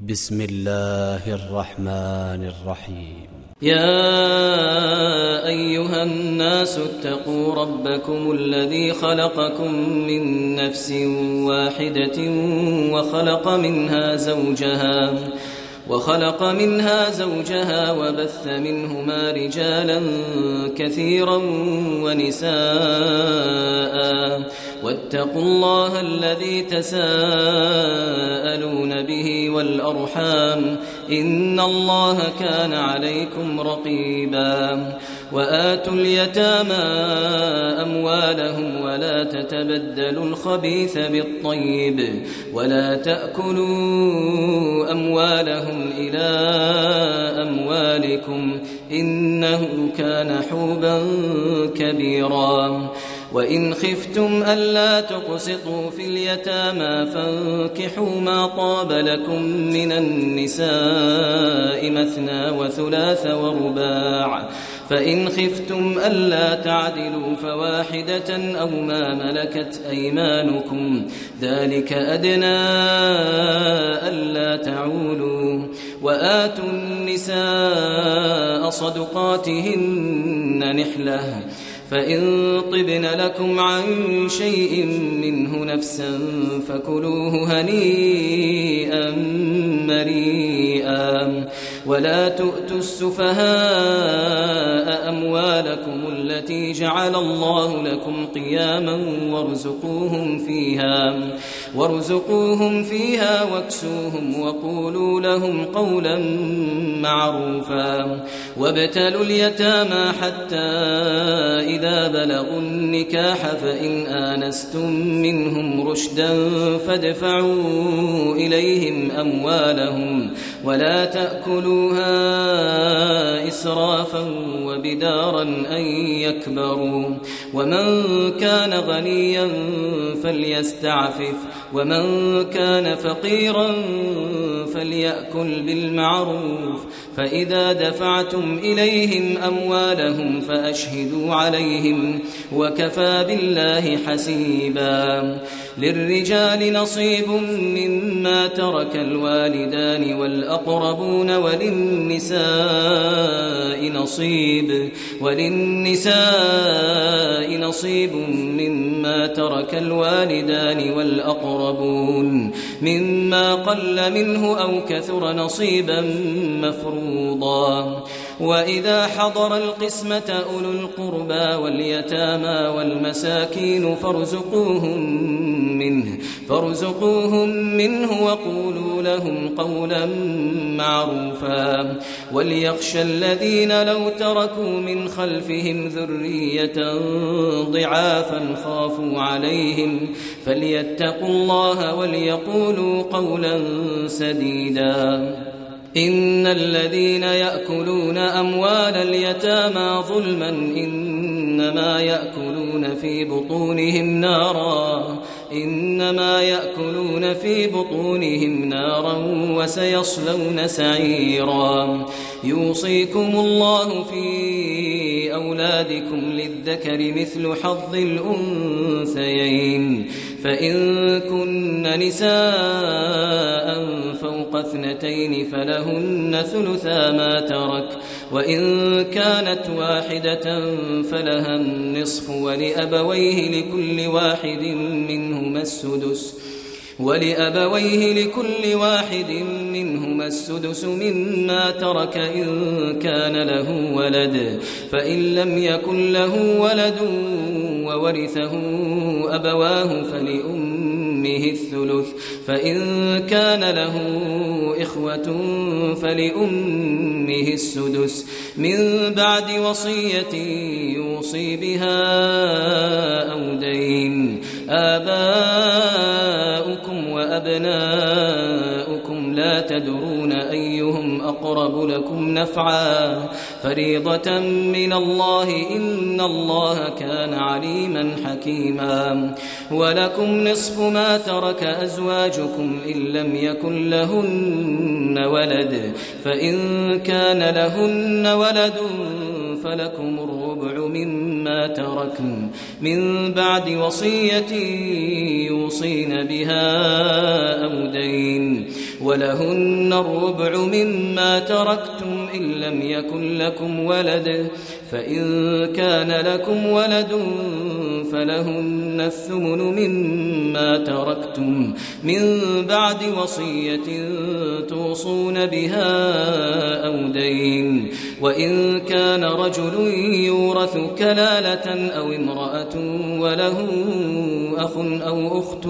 بسم الله الرحمن الرحيم. يا أيها الناس اتقوا ربكم الذي خلقكم من نفس واحدة وخلق منها زوجها وبث منهما رجالا كثيرا ونساء، واتقوا الله الذي تساءلون به والأرحام، إن الله كان عليكم رقيبا. وآتوا اليتامى أموالهم ولا تتبدلوا الخبيث بالطيب ولا تأكلوا أموالهم إلى أموالكم، إنه كان حوبا كبيرا. وإن خفتم ألا تقسطوا في اليتامى فانكحوا ما طاب لكم من النساء مثنى وثلاث ورباع، فإن خفتم ألا تعدلوا فواحدة أو ما ملكت أيمانكم، ذلك أدنى ألا تعولوا. وآتوا النساء صدقاتهن نحلة، فإن طبن لكم عن شيء منه نفسا فكلوه هنيئا مريئا. ولا تؤتوا السفهاء أموالكم التي جعل الله لكم قياما وارزقوهم فيها واكسوهم وقولوا لهم قولا معروفا. وابتلوا اليتامى حتى إذا بلغوا النكاح، فإن آنستم منهم رشدا فادفعوا إليهم أموالهم ولا تأكلوها إسرافا وبدارا أن يكبروا. ومن كان غنيا فليستعفف، ومن كان فقيرا فليأكل بالمعروف. فإذا دفعتم إليهم أموالهم فأشهدوا عليهم، وكفى بالله حسيبا. للرجال نصيب مما ترك الوالدان والأقربون، وللنساء نصيب مما ترك الوالدان والأقربون، مما قل منه أو كثر نصيبا مفروضا. وإذا حضر القسمة أولو القربى واليتامى والمساكين فارزقوهم منه وقولوا لهم قولا معروفا. وليخشى الذين لو تركوا من خلفهم ذرية ضعافا خافوا عليهم فليتقوا الله وليقولوا قولا سديدا. إن الذين يأكلون أموال اليتامى ظلما إنما يأكلون في بطونهم نارا وسيصلون سعيرا. يوصيكم الله في أولادكم للذكر مثل حظ الأنثيين، فإن كن نساء فوق 2 فلهن ثلثا ما ترك، وإن كانت واحدة فلها النصف، ولأبويه لكل واحد منهما السدس مما ترك إن كان له ولد، فإن لم يكن له ولد وورثه أبواه فلأمه الثلث، فإن كان له إخوة فلأمه السدس من بعد وصية يوصي بها أو دين. آباؤكم وأبناؤكم لا تدرون أيهم أقرب لكم نفعا، فريضة من الله، إن الله كان عليما حكيما. ولكم نصف ما ترك أزواجكم إن لم يكن لهن ولد، فإن كان لهن ولد فلكم الربع مما تركن من بعد وصية يوصين بها أو دين. ولهن الربع مما تركتم إن لم يكن لكم ولد فإن كان لكم ولد فلهن الثمن مما تركتم من بعد وصية توصون بها أو دين وإن كان رجل يورث كلالة أو امرأة وله أخ أو أخت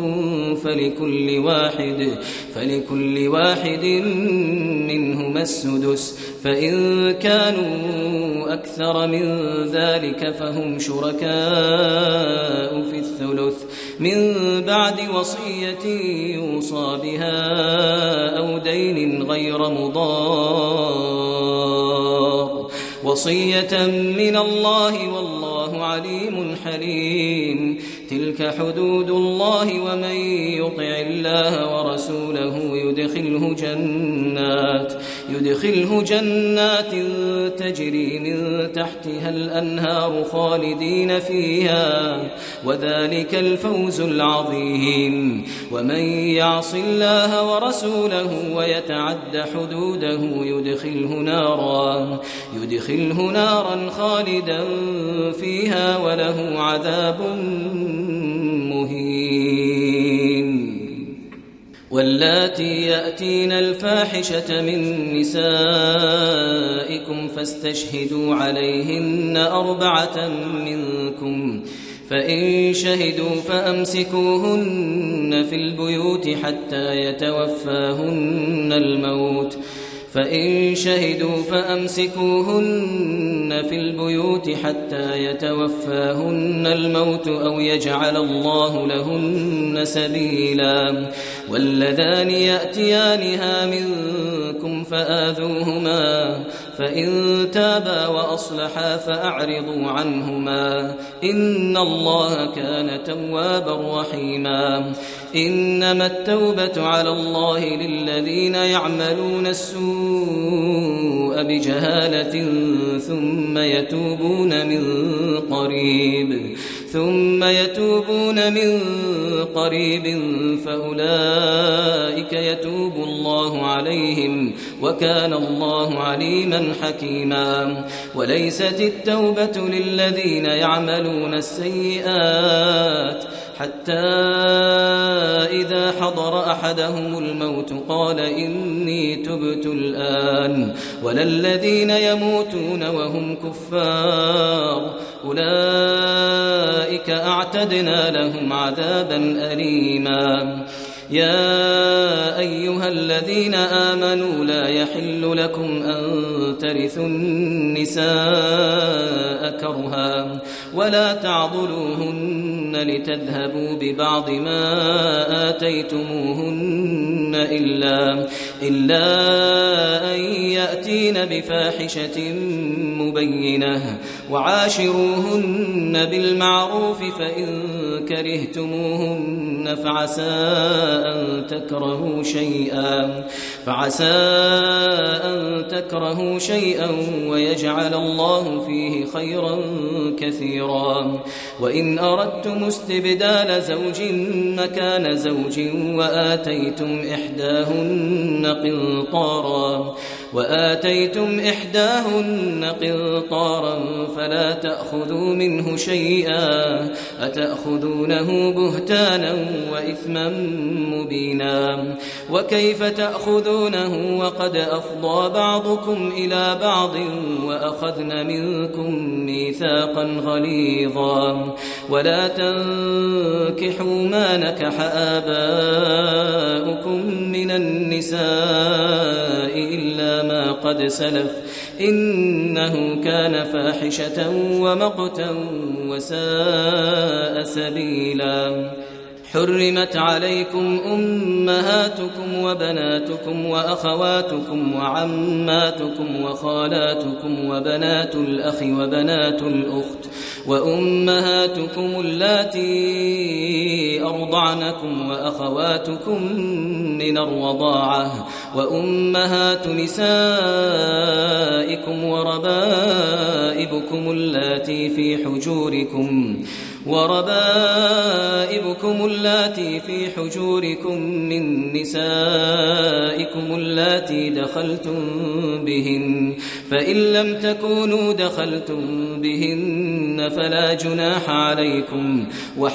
فلكل واحد منهما السدس فإن كانوا أكثر من ذلك فهم شركاء في الثلث من بعد وصية يوصى بها أو دين غير مضار وصية من الله والله عليم حليم تلك حدود الله ومن يطع الله ورسوله يدخله جنات تجري من تحتها الأنهار خالدين فيها وذلك الفوز العظيم ومن يعص الله ورسوله ويتعد حدوده يدخله نارا خالدا فيها وله عذاب مهين واللاتي يأتين الفاحشة من نسائكم فاستشهدوا عليهن 4 منكم فإن شهدوا فأمسكوهن في البيوت حتى يتوفاهن الموت أو يجعل الله لهن سبيلا واللذان يأتيانها منكم فآذوهما فإن تابا وأصلحا فأعرضوا عنهما إن الله كان توابا رحيما إنما التوبة على الله للذين يعملون السوء بجهالة ثم يتوبون من قريب فأولئك يتوب الله عليهم وكان الله عليما حكيما وليست التوبة للذين يعملون السيئات حتى إذا حضر أحدهم الموت قال إني تبت الآن ولا الذين يموتون وهم كفار أولئك أعتدنا لهم عذابا أليما يا أيها الذين آمنوا لا يحل لكم أن ترثوا النساء كرها ولا تعضلوهن لتذهبوا ببعض ما آتيتموهن إلا أن يأتين بفاحشة مبينة وعاشروهن بالمعروف فإن كرهتموهن فعسى أن تكرهوا شيئا ويجعل الله فيه خيرا كثيرا وإن أردتم استبدال زوج مكان زوج وآتيتم إحداهن قنطارا فلا تأخذوا منه شيئا أتأخذونه بهتانا وإثما مبينا وكيف تأخذونه وقد أفضى بعضكم إلى بعض وأخذن منكم ميثاقا غليظا ولا تنكحوا ما نكح آباؤكم من النساء إلا ما قد سلف إنه كان فاحشة ومقتا وساء سبيلا حرمت عليكم أمهاتكم وبناتكم وأخواتكم وعماتكم وخالاتكم وبنات الأخ وبنات الأخت وأمهاتكم اللاتي أرضعنكم وأخواتكم من الرضاعة وأمهات نسائكم وربائبكم اللاتي في حجوركم من نسائكم اللاتي دخلتم بهن، فإن لم تكونوا دخلتم بهن فلا جناح عليكم،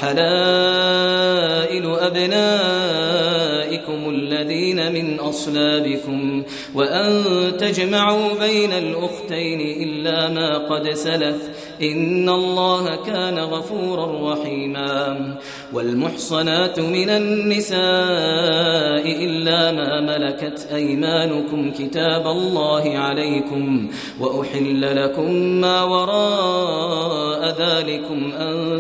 وحلائل أبنائكم الذين من أصلابكم، وأن تجمعوا بين الأختين إلا ما قد سلف، إن الله كان غفورا رحيما. والمحصنات من النساء إلا ما ملكت أيمانكم كتاب الله عليكم، وأحل لكم ما وراء ذلكم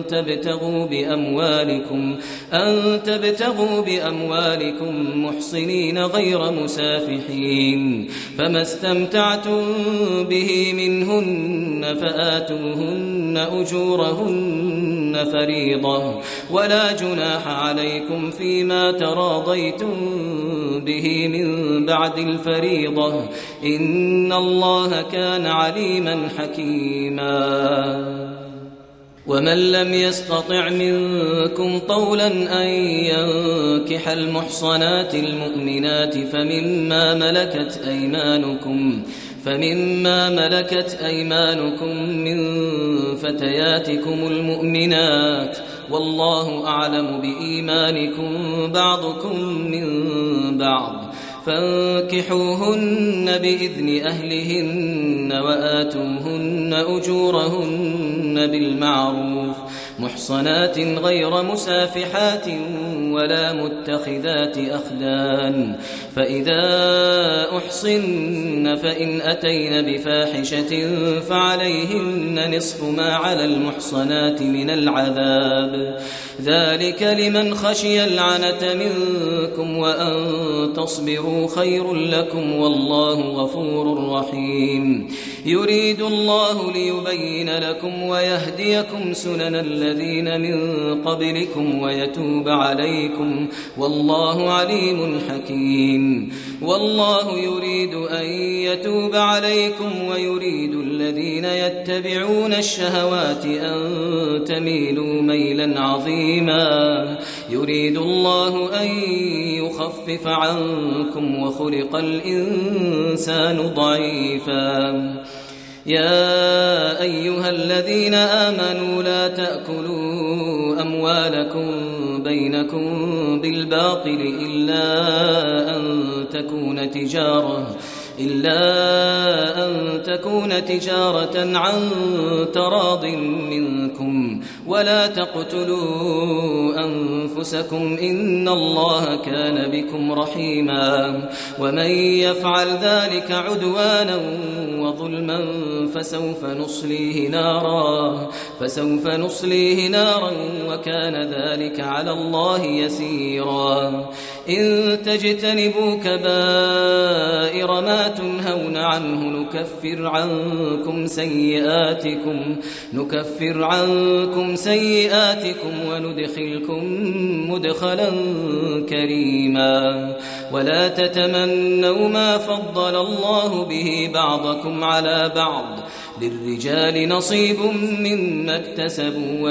أن تبتغوا بأموالكم محصنين غير مسافحين، فما استمتعتم به منهن فآتوهن أجورهن فريضة، ولا جناح عليكم فيما تراضيتم به من بعد الفريضة، إن الله كان عليما حكيما. ومن لم يستطع منكم طولا أن ينكح المحصنات المؤمنات فمما ملكت أيمانكم من فتياتكم المؤمنات، والله أعلم بإيمانكم بعضكم من بعض، فانكحوهن بإذن أهلهن وآتوهن أجورهن بالمعروف، محصنات غير مسافحات ولا متخذات أخدان، فإذا أحصن فإن أتين بفاحشة فعليهن نصف ما على المحصنات من العذاب، ذلك لمن خشي العنة منكم، وأن تصبروا خير لكم، والله غفور رحيم. يريد الله ليبين لكم ويهديكم سنن الذين من قبلكم ويتوب عليكم، والله عليم حكيم. والله يريد أن يتوب عليكم ويريد الذين يتبعون الشهوات أن تميلوا ميلا عظيما، يريد الله أن يخفف عنكم وخلق الإنسان ضعيفا. يا أيها الذين آمنوا لا تأكلوا أموالكم بينكم بالباطل إلا أن تكون تجارة عن تراض منكم، ولا تقتلوا أنفسكم إن الله كان بكم رحيما، ومن يفعل ذلك عدوانا وظلما فسوف نصليه نارا وكان ذلك على الله يسيرا. إن تجتنبوا كبائر ما تنهون عنه نكفر عنكم سيئاتكم وندخلكم مدخلا كريما. ولا تتمنوا ما فضل الله به بعضكم على بعض، للرجال نصيب مما اكتسبوا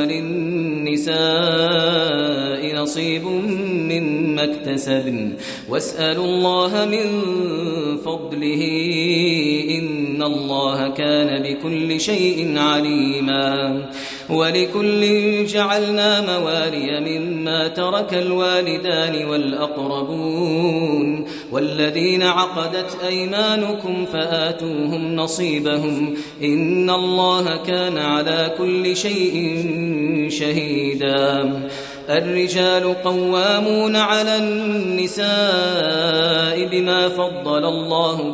وللنساء نصيب مما اكتسبن، واسألوا الله من فضله إن الله كان بكل شيء عليما. ولكل جعلنا موالي مما ترك الوالدان والأقربون والذين عقدت أيمانكم فآتوهم نصيبهم إن الله كان على كل شيء شهيدا. الرجال قوامون على النساء بما فضل الله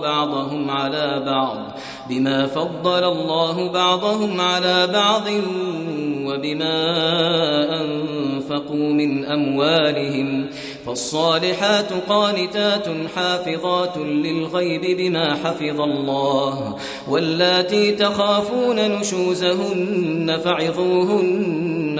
بعضهم على بعض وبما أنفقوا من أموالهم، فالصالحات قانتات حافظات للغيب بما حفظ الله، واللاتي تخافون نشوزهن فعظوهن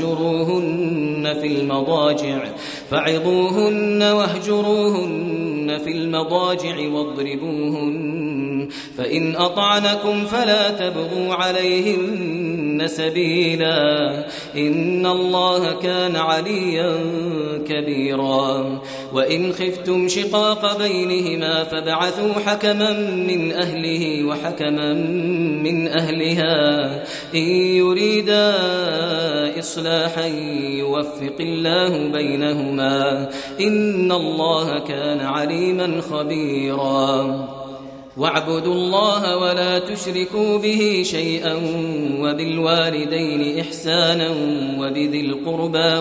واهجروهن في المضاجع واضربوهن، فإن أطعنكم فلا تبغوا عليهن سبيلا إن الله كان عليا كبيرا وإن خفتم شقاق بينهما فابعثوا حكما من أهله وحكما من أهلها إن يريدا إصلاحا يوفق الله بينهما إن الله كان عليما خبيرا واعبدوا الله ولا تشركوا به شيئا وبالوالدين إحسانا وبذي القربى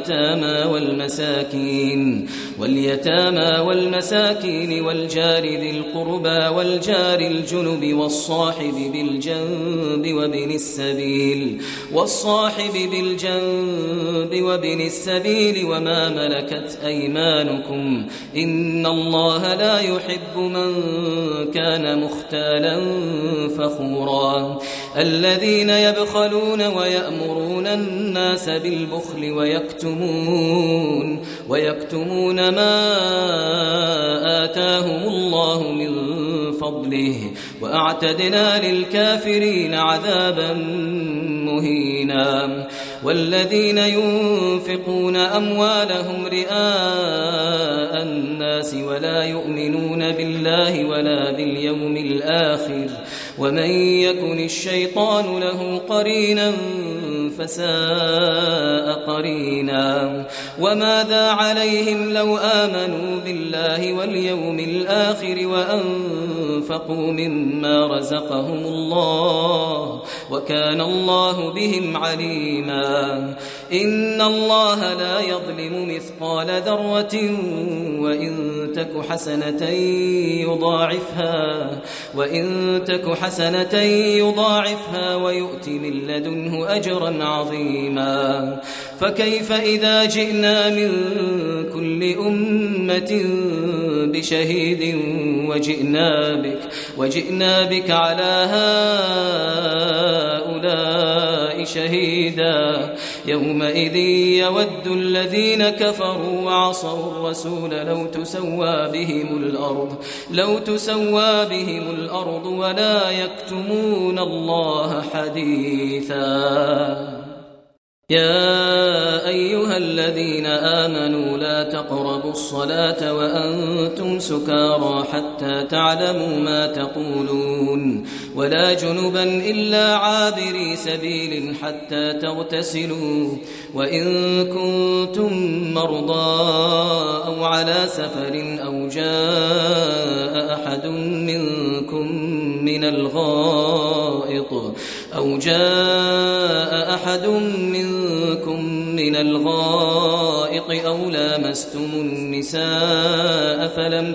واليتامى والمساكين والجار ذي القربى والجار الجنب والصاحب بالجنب وابن السبيل وما ملكت أيمانكم إن الله لا يحب من كان مختالا فخورا الذين يبخلون ويأمرون الناس بالبخل ويكتمون ما آتاهم الله من فضله وأعتدنا للكافرين عذابا مهينا والذين ينفقون أموالهم رئاء الناس ولا يؤمنون بالله ولا باليوم الآخر ومن يكن الشيطان له قرينا فساء قرينا وماذا عليهم لو آمنوا بالله واليوم الآخر وأنفقوا مما رزقهم الله وكان الله بهم عليما إن الله لا يظلم مثقال ذرة وإن تك حسنة يضاعفها ويؤت من لدنه أجرا عظيما فكيف إذا جئنا من كل أمة بشهيد وجئنا بك على هؤلاء شهيدا يومئذ يود الذين كفروا وعصوا الرسول لو تسوى بهم الأرض ولا يكتمون الله حديثا يا أيها الذين آمنوا لا تقربوا الصلاة وأنتم سكارى حتى تعلموا ما تقولون ولا جنبا إلا عابري سبيل حتى تغتسلوا وإن كنتم مرضى أو على سفر أو جاء أحد منكم من الغائط أو لامستم النساء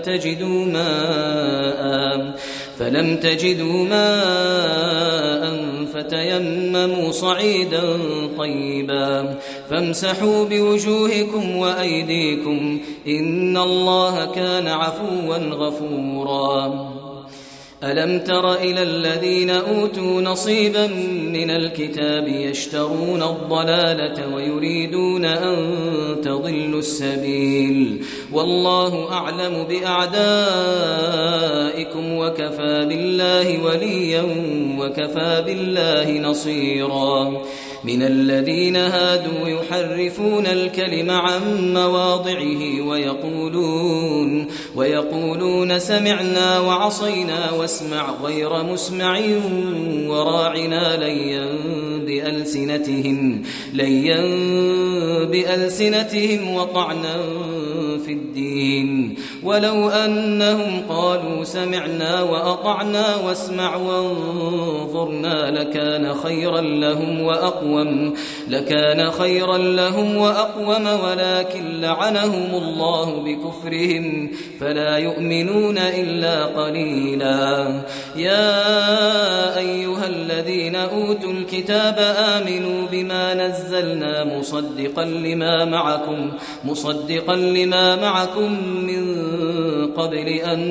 فلم تجدوا ماء فتيمموا صعيدا طيبا فامسحوا بوجوهكم وأيديكم إن الله كان عفوا غفورا ألم تر إلى الذين أوتوا نصيبا من الكتاب يشترون الضلالة ويريدون أن تضلوا السبيل والله أعلم بأعدائكم وكفى بالله وليا وكفى بالله نصيرا من الذين هادوا يحرفون الكلم عن مواضعه ويقولون سمعنا وعصينا واسمع غير مسمع وراعنا ليا بألسنتهم وطعنا في الدين ولو أنهم قالوا سمعنا وأطعنا واسمع وانظرنا لكان خيرا لهم وأقوم ولكن لعنهم الله بكفرهم فلا يؤمنون إلا قليلا يا أيها الذين أوتوا الكتاب آمنوا بما نزلنا مصدقا لما معكم من قبل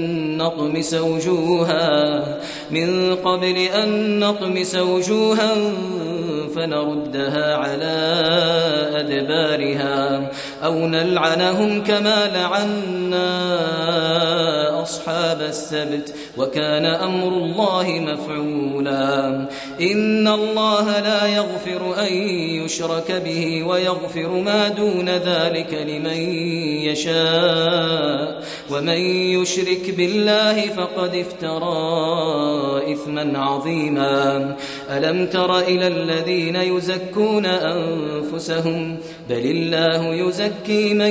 أن نطمس وجوها فنردها على أدبارها أو نلعنهم كما لعنا أصحاب السبت وكان أمر الله مفعولا إن الله لا يغفر أن يشرك به ويغفر ما دون ذلك لمن يشاء ومن يشرك بالله فقد افترى إثما عظيما ألم تر إلى الذين يزكون أنفسهم بل الله يزكي من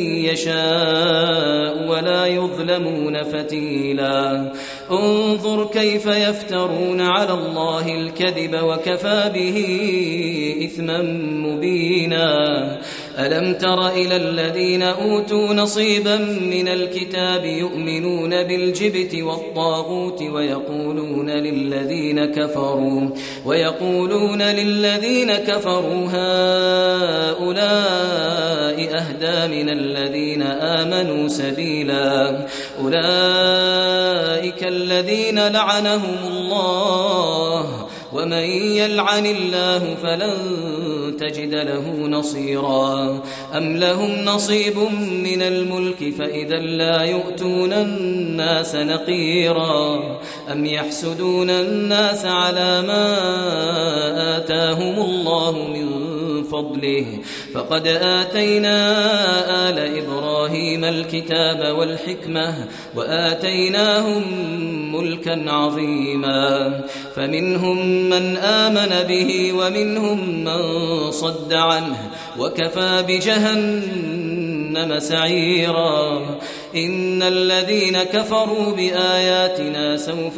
يشاء ولا يظلمون فتيلا انظر كيف يفترون على الله الكذب وكفى به إثما مبينا ألم تر إلى الذين أوتوا نصيبا من الكتاب يؤمنون بالجبت والطاغوت ويقولون للذين كفروا هؤلاء أهدى من الذين آمنوا سبيلا أولئك الذين لعنهم الله ومن يلعن الله فلن تجد له نصيرا أم لهم نصيب من الملك فإذا لا يؤتون الناس نقيرا أم يحسدون الناس على ما آتاهم الله من فضله فقد آتينا آل إبراهيم الكتاب والحكمة وآتيناهم ملكا عظيما فمنهم من آمن به ومنهم من صد عنه وكفى بجهنم سعيرا إن الذين كفروا بآياتنا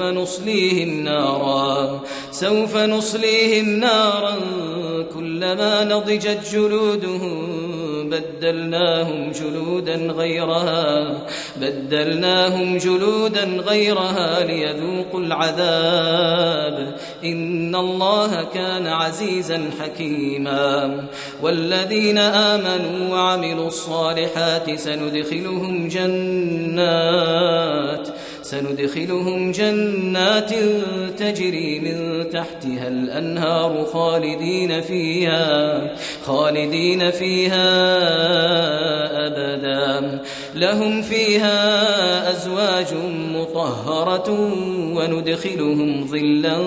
سوف نصليهم نارا كلما نضجت جلودهم بدلناهم جلودا غيرها ليذوقوا العذاب إن الله كان عزيزا حكيما والذين آمنوا وعملوا الصالحات سندخلهم جنات تجري من تحتها الأنهار خالدين فيها أبدا لهم فيها أزواج مطهرة وندخلهم ظلا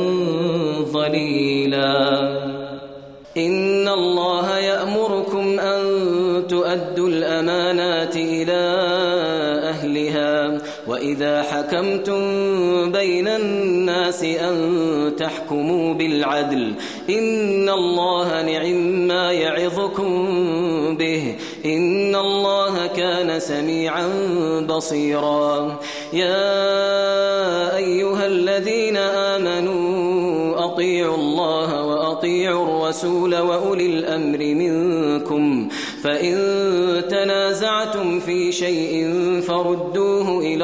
ظليلا إن الله يأمركم أن تؤدوا الأمانات إلى أهلها وإذا حكمتم بين الناس أن تحكموا بالعدل إن الله نعما يعظكم به إن الله كان سميعا بصيرا يا أيها الذين آمنوا أطيعوا الله وأطيعوا الرسول وأولي الأمر منكم فإن تنازعتم في شيء فردوه إلى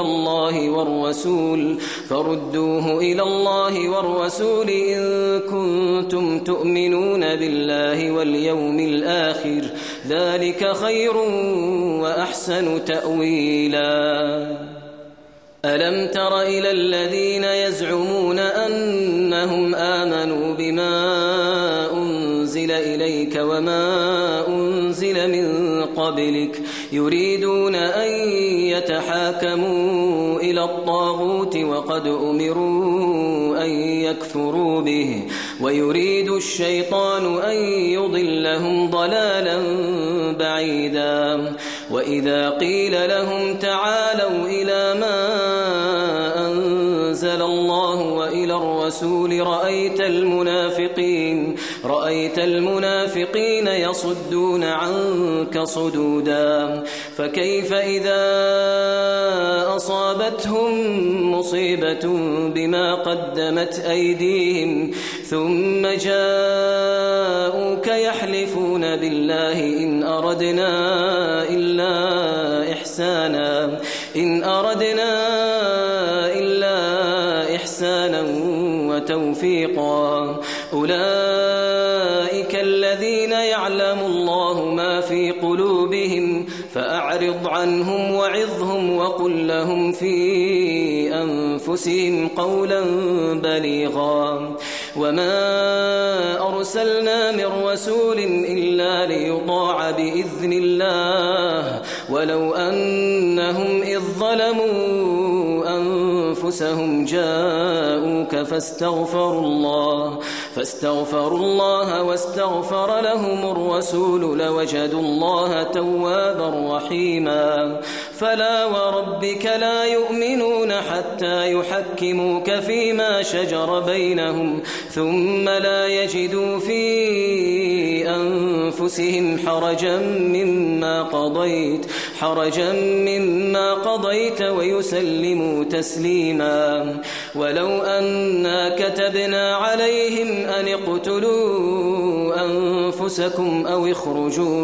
الله والرسول إن كنتم تؤمنون بالله واليوم الآخر ذلك خير وأحسن تأويلا ألم تر إلى الذين يزعمون أنهم آمنوا بما أنزل إليك وما أنزل من قبلك يريدون أن يتحاكموا إلى الطاغوت وقد أمروا أن يكفروا به ويريد الشيطان أن يضلهم ضلالا بعيدا وإذا قيل لهم تعالوا إلى ما أنزل الله وإلى الرسول رأيت المنافقين يصدون عنك صدودا فكيف إذا أصابتهم مصيبة بما قدمت أيديهم ثم جاءوك يحلفون بالله إن أردنا إلا إحسانا وتوفيقا أولئك الذين يعلم الله ما في قلوبهم فأعرض عنهم وعظهم وقل لهم في أنفسهم قولا بليغا وما أرسلنا من رسول إلا ليطاع بإذن الله ولو أنهم إذ ظلموا أنفسهم جاءوك فاستغفروا الله واستغفر لهم الرسول لوجدوا الله توابا رحيما فلا وربك لا يؤمنون حتى يحكموك فيما شجر بينهم ثم لا يجدوا في أنفسهم حرجا مما قضيت ويسلموا تسليما ولو أنا كتبنا عليهم أن اقتلوا أنفسكم أو اخرجوا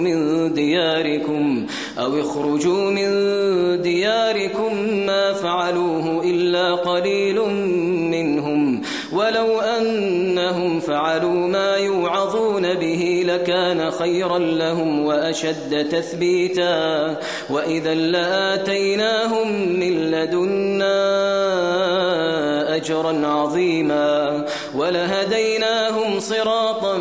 من دياركم ما فعلوه إلا قليل منهم ولو أنهم فعلوا ما يوعظون به لكان خيرا لهم وأشد تثبيتا وإذا لآتيناهم من لدنا أجرا عظيما ولهديناهم صراطا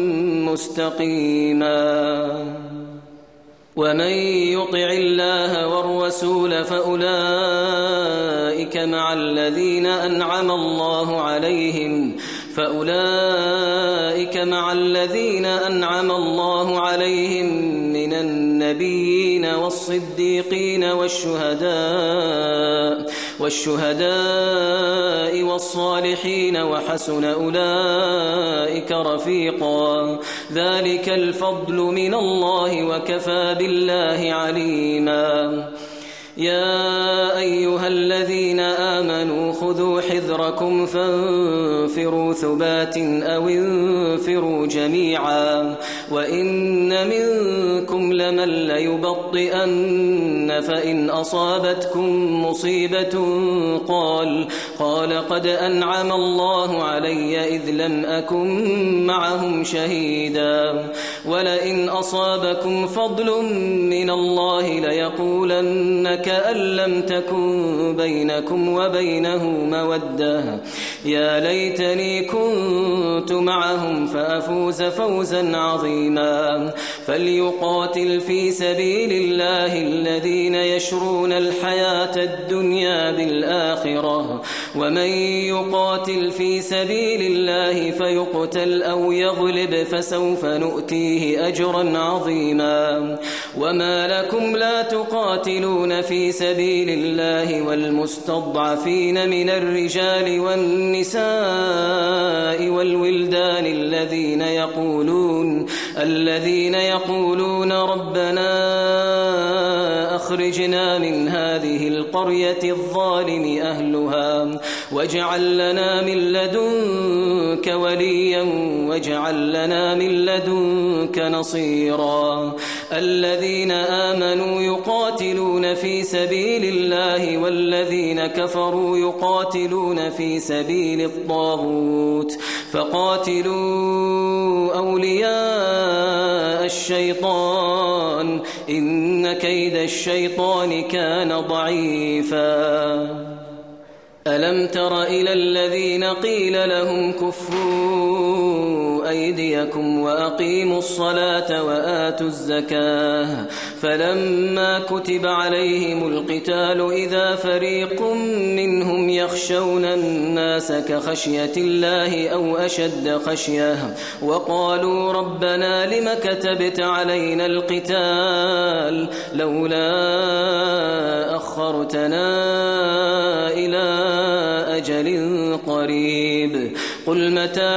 مستقيما ومن يطع الله والرسول فأولئك مع الذين أنعم الله عليهم من النبيين والصديقين والشهداء والصالحين وحسن أولئك رفيقا ذلك الفضل من الله وكفى بالله عليما يا أيها الذين آمنوا خذوا حذركم فانفروا ثبات أو انفروا جميعا وإن منكم لمن ليبطئن فإن أصابتكم مصيبة قال قد أنعم الله علي إذ لم أكن معهم شهيدا ولئن أصابكم فضل من الله ليقولن كأن لم تكن بينكم وبينه مودة يا ليتني كنت معهم فأفوز فوزا عظيما فليقاتل في سبيل الله الذين يشرون الحياة الدنيا بالآخرة ومن يقاتل في سبيل الله فيقتل أو يغلب فسوف نؤتيه أجرا عظيما وما لكم لا تقاتلون في سبيل الله والمستضعفين من الرجال والنساء والولدان الذين يقولون ربنا أخرجنا من هذه القرية الظالم أهلها واجعل لنا من لدنك وليا واجعل لنا من لدنك نصيرا الذين آمنوا يقاتلون في سبيل الله والذين كفروا يقاتلون في سبيل الطاغوت فقاتلوا أولياء الشيطان إن كيد الشيطان كان ضعيفا ألم تر إلى الذين قيل لهم كفوا أيديكم وأقيموا الصلاة وآتوا الزكاة فلما كتب عليهم القتال إذا فريق منهم يخشون الناس كخشية الله أو أشد خشية وقالوا ربنا لم كتبت علينا القتال لولا أخرتنا إلى أجل قريب قل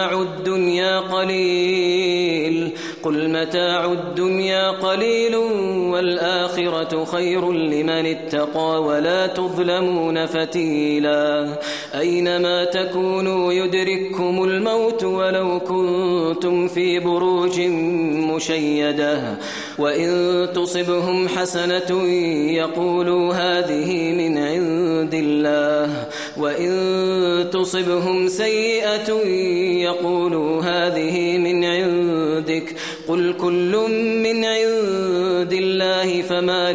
متاع الدنيا قليل والآخرة خير لمن اتقى ولا تظلمون فتيلا أينما تكونوا يدرككم الموت ولو كنتم في بروج مشيدة وإن تصبهم حسنة يقولوا هذه من عند الله وإن تصبهم سيئة يقولوا هذه من عندك قل كل من عند الله فما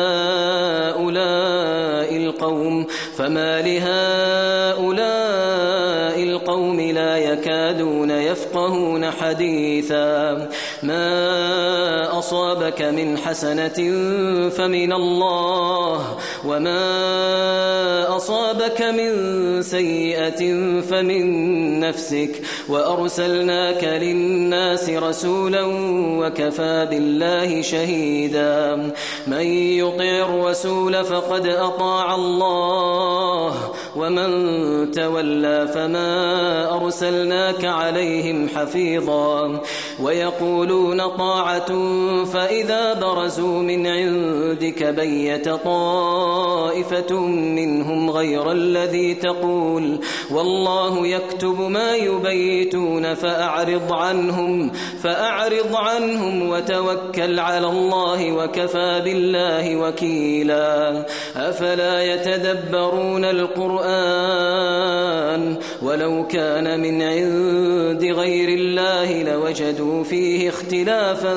لهؤلاء القوم لا يكادون يفقهون حديثا ما أصابك من حسنة فمن الله وما أصابك من سيئة فمن نفسك وأرسلناك للناس رسولا وكفى بالله شهيدا من يطع الرسول فقد أطاع الله ومن تولى فما أرسلناك عليهم حفيظا ويقولون طاعة فإذا برزوا من عندك بيت طائفة منهم غير الذي تقول والله يكتب ما يبيتون فأعرض عنهم وتوكل على الله وكفى بالله وكيلا أفلا يتدبرون القرآن ولو كان من عند غير الله لوجدوا فيه اختلافا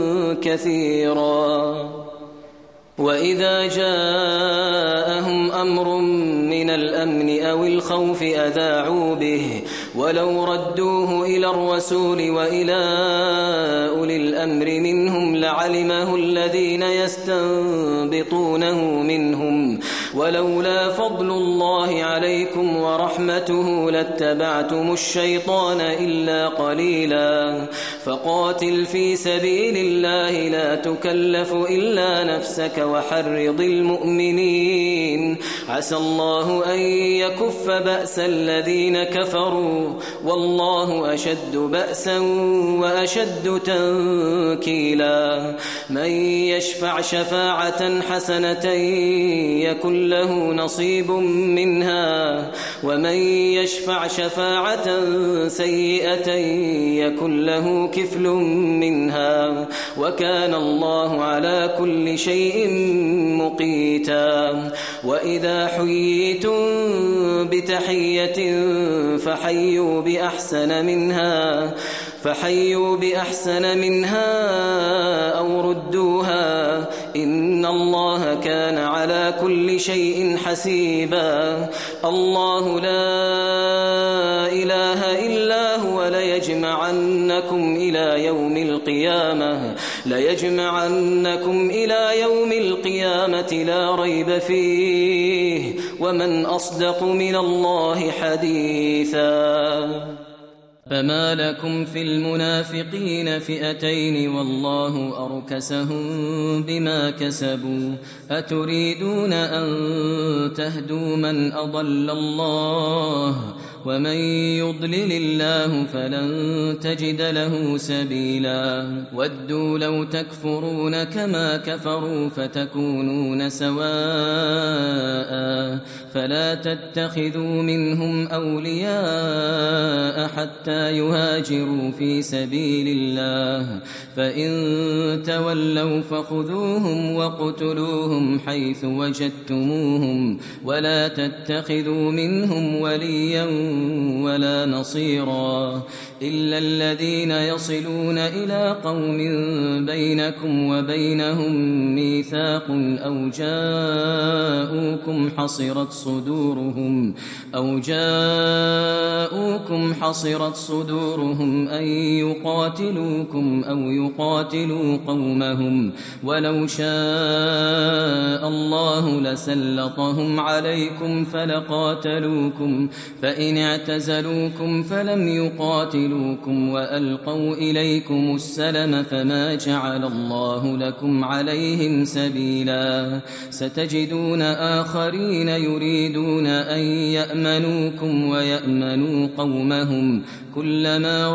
كثيرا وإذا جاءهم أمر من الأمن أو الخوف أذاعوا به ولو ردوه إلى الرسول وإلى أولي الأمر منهم لعلمه الذين يستنبطونه منهم ولولا فضل الله عليكم ورحمته لاتبعتم الشيطان إلا قليلا فقاتل في سبيل الله لا تكلف إلا نفسك وحرض المؤمنين عسى الله أن يكف بأس الذين كفروا والله أشد بأسا وأشد تنكيلا من يشفع شفاعة حسنة يكن له نصيب منها ومن يشفع شفاعة سيئة يكن له كفل منها وكان الله على كل شيء مقيتا وإذا حييتم بتحية فحيوا بأحسن منها أو ردوها إن الله كان على كل شيء حسيبا الله لا إله إلا هو ليجمعنكم إلى يوم القيامة لا ريب فيه ومن أصدق من الله حديثا فما لكم في المنافقين فئتين والله أركسهم بما كسبوا أتريدون أن تهدوا من أضل الله ومن يضلل الله فلن تجد له سبيلا ودوا لو تكفرون كما كفروا فتكونون سواء فلا تتخذوا منهم أولياء حتى يهاجروا في سبيل الله فإن تولوا فخذوهم وقتلوهم حيث وجدتموهم ولا تتخذوا منهم وليا ولا نصيرا إلا الذين يصلون إلى قوم بينكم وبينهم ميثاق أو جاءوكم حصرت صدورهم أن يقاتلوكم أو يقاتلوا قومهم ولو شاء الله لسلطهم عليكم فلقاتلوكم فإن اعتزلوكم فلم يقاتلوكم وألقوا إليكم السلم فما جعل الله لكم عليهم سبيلا ستجدون آخرين يريدون أن يأمنوكم ويأمنوا قومهم كلما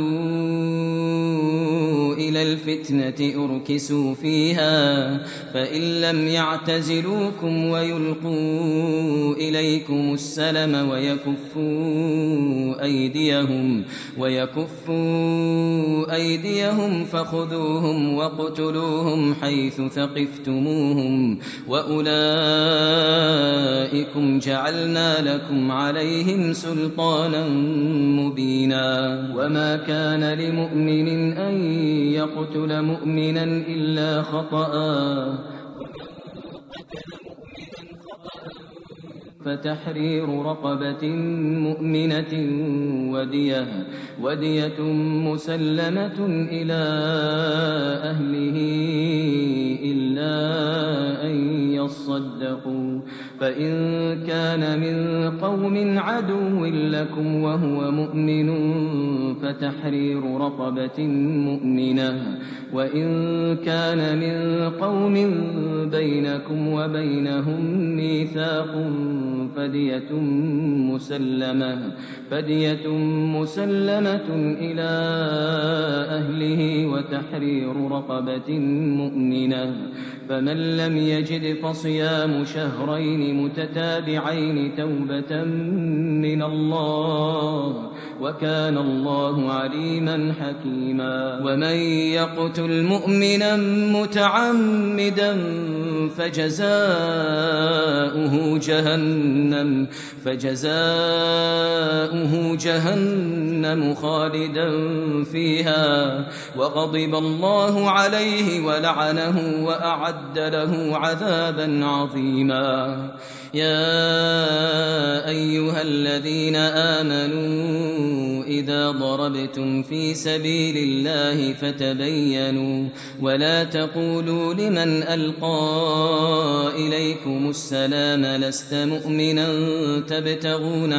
ردوا إلى الفتنة أركسوا فيها فإن لم يعتزلوكم ويلقوا إليكم السلم ويكفوا أيديهم فخذوهم واقتلوهم حيث ثقفتموهم وأولئكم جعلنا لكم عليهم سلطانا مبينا وما كان لمؤمن أن يقتل مؤمنا إلا خطأ فتحرير رقبة مؤمنة ودية مسلمة إلى أهله إلا أن يصدقوا فإن كان من قوم عدو لكم وهو مؤمن فتحرير رقبة مؤمنة، وإن كان من قوم بينكم وبينهم ميثاق فدية مسلمة إلى أهله وتحرير رقبة مؤمنة، فمن لم يجد فصيام شهرين متتابعين توبة من الله، وكان الله عليما حكيما. ومن يقتل مؤمنا متعمدا فجزاؤه جهنم خالدا فيها وغضب الله عليه ولعنه وأعد له عذابا عظيما. يا أيها الذين آمنوا إذا ضربتم في سبيل الله فتبينوا ولا تقولوا لمن ألقى إليكم السلام لست مؤمنا تبتغون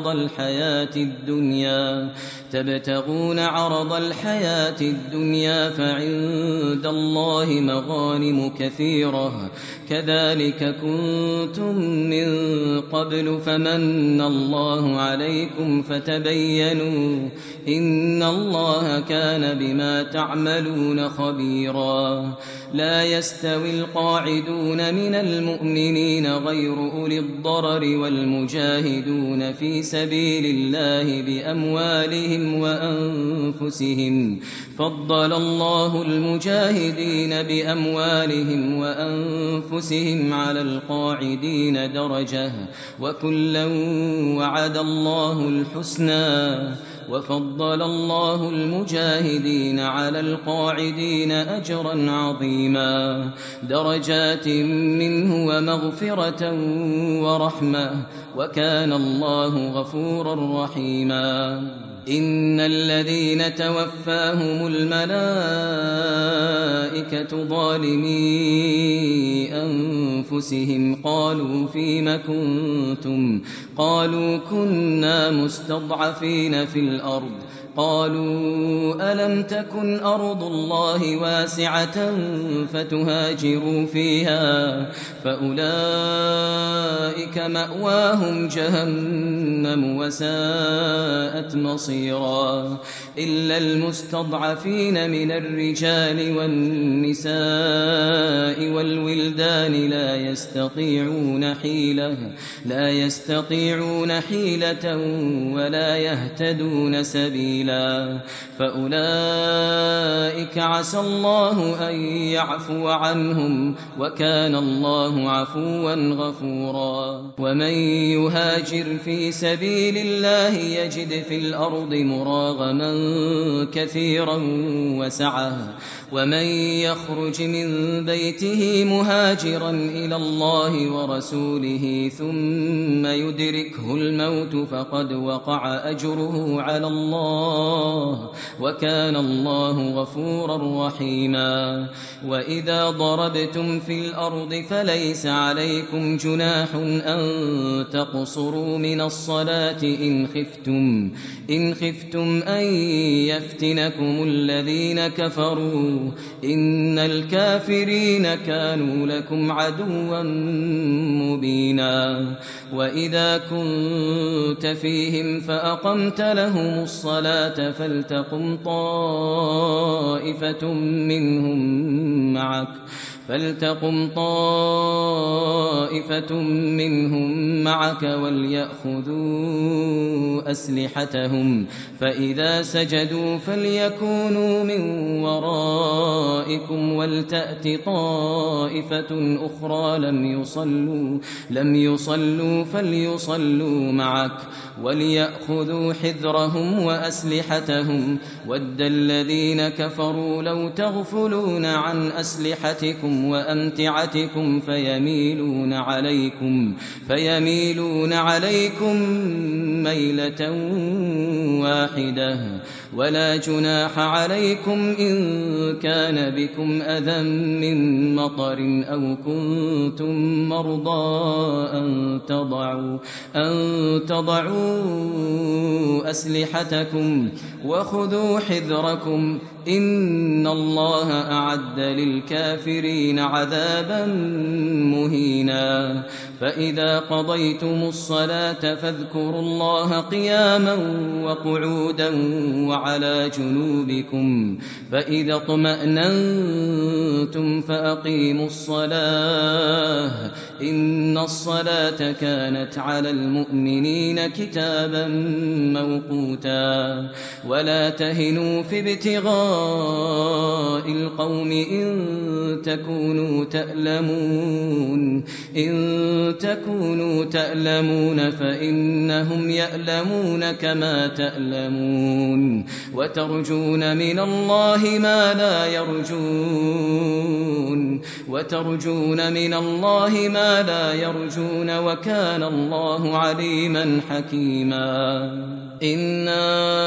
عرض الحياة الدنيا فعند الله مغانم كثيرة كذلك كنتم من قبل فمن الله عليكم فتبينوا إن الله كان بما تعملون خبيرا. لا يستوي القاعدون من المؤمنين غير أولي الضرر والمجاهدون في سبيل الله بأموالهم وأنفسهم، فضل الله المجاهدين بأموالهم وأنفسهم على القاعدين درجة، وكلا وعد الله الحسنى، وفضل الله المجاهدين على القاعدين أجرا عظيما، درجات منه ومغفرة ورحمة، وكان الله غفورا رحيما. إن الذين توفاهم الملائكة ظالمي أنفسهم قالوا فيم كنتم؟ قالوا كنا مستضعفين في الأرض. قالوا ألم تكن أرض الله واسعة فتهاجروا فيها فأولئك مأواهم جهنم وساءت مصيرا. إلا المستضعفين من الرجال والنساء والولدان لا يستطيعون حيلة ولا يهتدون سبيلا، فأولئك عسى الله أن يعفو عنهم، وكان الله عفوا غفورا. ومن يهاجر في سبيل الله يجد في الأرض مراغما كثيرا وسعة، ومن يخرج من بيته مهاجرا إلى الله ورسوله ثم يدركه الموت فقد وقع أجره على الله، وكان الله غفورا رحيما. وإذا ضربتم في الأرض فليس عليكم جناح أن تقصروا من الصلاة إن خفتم أن يفتنكم الذين كفروا إن الكافرين كانوا لكم عدوا مبينا. وإذا كنت فيهم فأقمت لهم الصلاة فلتقم طائفة منهم معك وليأخذوا أسلحتهم، فإذا سجدوا فليكونوا من ورائكم ولتأت طائفة أخرى لم يصلوا فليصلوا معك وليأخذوا حذرهم وأسلحتهم. ود الذين كفروا لو تغفلون عن أسلحتكم وأمتعتكم فيميلون عليكم ميلة واحدة ولا جناح عليكم إن كان بكم أذى من مطر أو كنتم مرضى أن تضعوا أسلحتكم وخذوا حذركم إن الله أعد للكافرين عذابا مهينا فإذا قضيتم الصلاة فاذكروا الله قياما وقعودا وعلى جنوبكم فإذا اطمأننتم فأقيموا الصلاة إن الصلاة كانت على المؤمنين كتابا موقوتا ولا تهنوا في ابتغاء القوم إن تكونوا تألمون فإنهم يألمون كما تألمون وترجون من الله ما لا يرجون وكان الله عليما حكيما إنا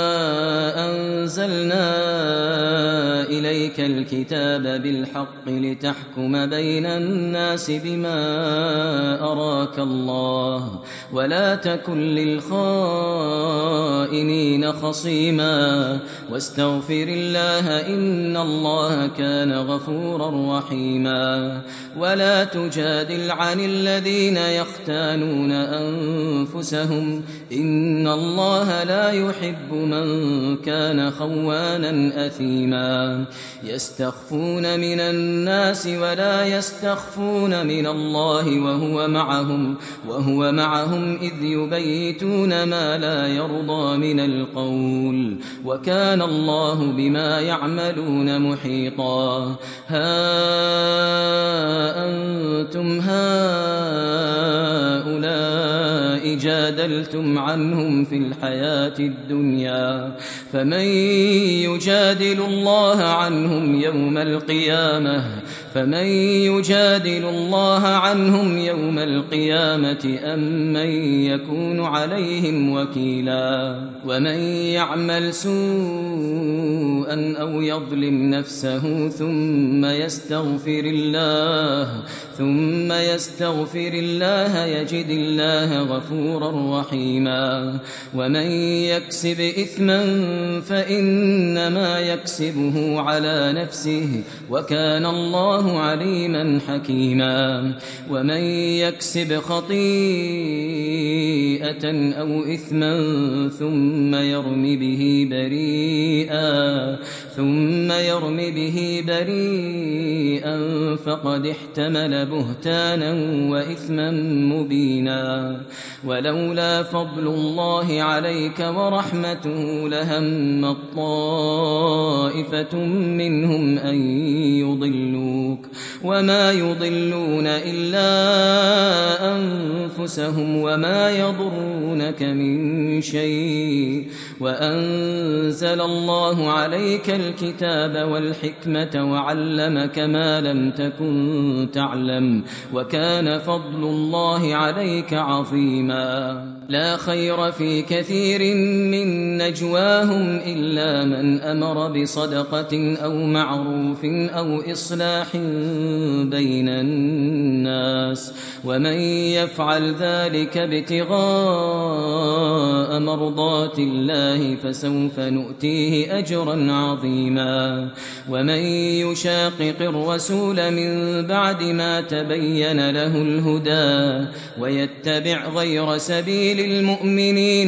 أنزلنا إليك الكتاب بالحق لتحكم بين الناس بما أراك الله ولا تكن للخائنين خصيما واستغفر الله إن الله كان غفورا رحيما ولا تجادل عن الذين يختانون أنفسهم إن الله لا يحب من كان خوانا أثيما يستخفون من الناس ولا يستخفون من الله وهو معهم إذ يبيتون ما لا يرضى من القول وكان الله بما يعملون محيطا ها أنتم هؤلاء جادلتم عنهم في الحياة الدنيا فمن يجادل الله عنهم يوم القيامة أم من يكون عليهم وكيلا ومن يعمل سوءا أو يظلم نفسه ثم يستغفر الله يجد الله غفورا رحيما ومن يكسب إثما فإنما يكسبه على نفسه وكان الله عليما حكيما ومن يكسب خطيئة أو إثما ثم يرم به بريئا فقد احتمل بهتانا وإثما مبينا ولولا فضل الله عليك ورحمته لهم طائفة منهم أن يضلوك وما يضلون إلا أنفسهم وما يضرونك من شيء وأنزل الله عليك الكتاب والحكمة وعلمك ما لم تكن تعلم وكان فضل الله عليك عظيما لا خير في كثير من نجواهم إلا من أمر بصدقة أو معروف أو إصلاح بين الناس ومن يفعل ذلك ابتغاء مرضات الله فسوف نؤتيه أجرا عظيما ومن يشاقق الرسول من بعد ما تبين له الهدى ويتبع غير سبيل المؤمنين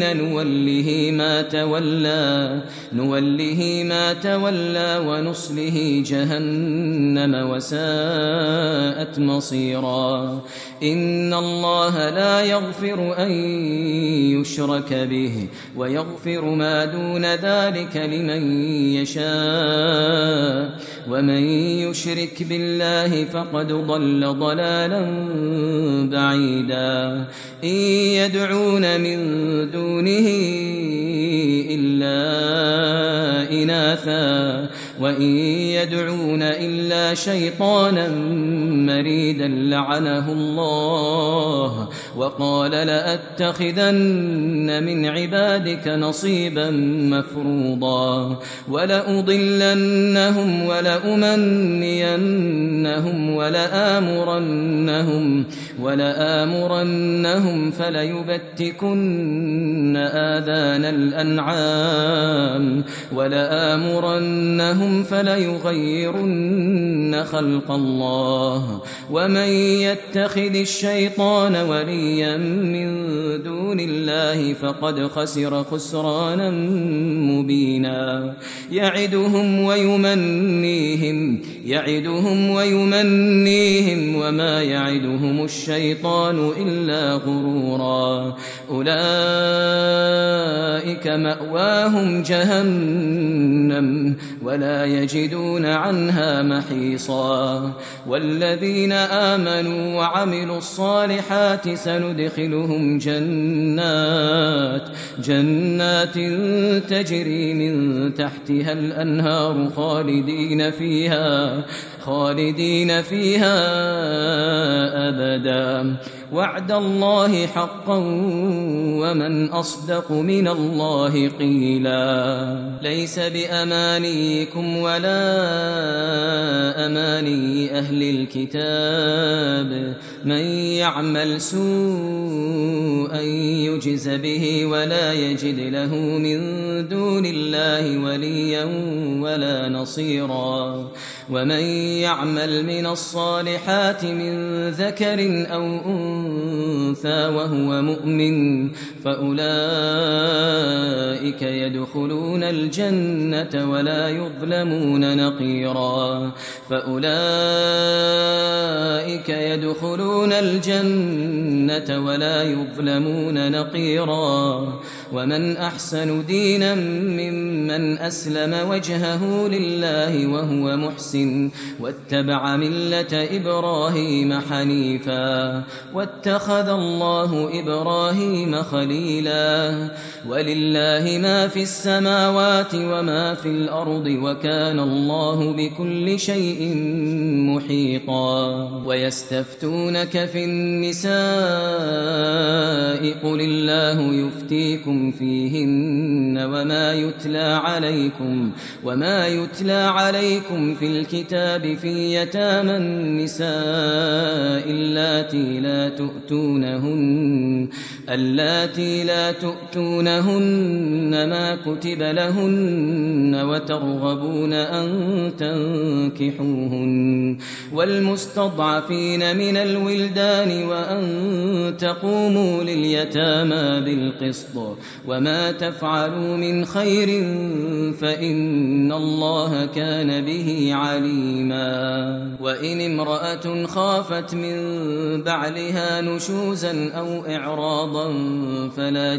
نوله ما تولى ونصله جهنم وساءت مصيرا إن الله لا يغفر أن يشرك به ويغفر ما دون ذلك لمن يشاء ومن يشرك بالله فقد ضل ضلالا بعيدا إن يدعون من دونه إلا إناثا وإن يدعون إلا شيطانا مريدا لعنه الله وقال لأتخذن من عبادك نصيبا مفروضا ولأضلنهم ولأمنينهم ولآمرنهم فليبتكن آذان الأنعام ولآمرنهم فليغيرن خلق الله ومن يتخذ الشيطان وليا من دون الله فقد خسر خسرانا مبينا يعدهم ويمنيهم وما يعدهم الشيطان إلا غرورا أولئك مأواهم جهنم ولا يجدون عنها محيصا والذين آمنوا وعملوا الصالحات سندخلهم جنات تجري من تحتها الأنهار خالدين فيها أبدا وعد الله حقا ومن أصدق من الله قيلا ليس بأمانيكم ولا أماني أهل الكتاب من يعمل سوءا يجز به ولا يجد له من دون الله وليا ولا نصيرا ومن يعمل من الصالحات من ذكر أو أنثى وهو مؤمن فأولئك يدخلون الجنة ولا يظلمون نقيرا ومن أحسن دينا ممن أسلم وجهه لله وهو محسن واتبع ملة إبراهيم حنيفا واتخذ الله إبراهيم خليلا ولله ما في السماوات وما في الأرض وكان الله بكل شيء محيطا ويستفتونك في النساء قل الله يفتيكم فيهن وما يتلى عليكم في الكتاب في يتامى النساء اللاتي لا تؤتونهن ما كتب لهن وترغبون أن تنكحوهن والمستضعفين من الولدان وأن تقوموا لليتامى بالقسط وما تفعلوا من خير فإن الله كان به عليما وإن امرأة خافت من بعلها نشوزا أو إعراضا فلا